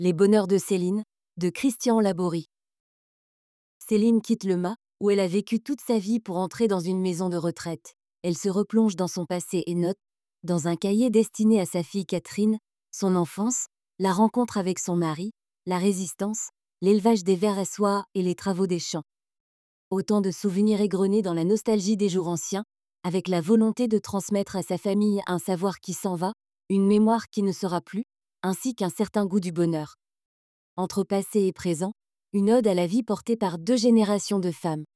Les bonheurs de Céline, de Christian Laborie. Céline quitte le Mât, où elle a vécu toute sa vie pour entrer dans une maison de retraite. Elle se replonge dans son passé et note, dans un cahier destiné à sa fille Catherine, son enfance, la rencontre avec son mari, la résistance, l'élevage des vers à soie et les travaux des champs. Autant de souvenirs égrenés dans la nostalgie des jours anciens, avec la volonté de transmettre à sa famille un savoir qui s'en va, une mémoire qui ne sera plus, ainsi qu'un certain goût du bonheur. Entre passé et présent, une ode à la vie portée par deux générations de femmes.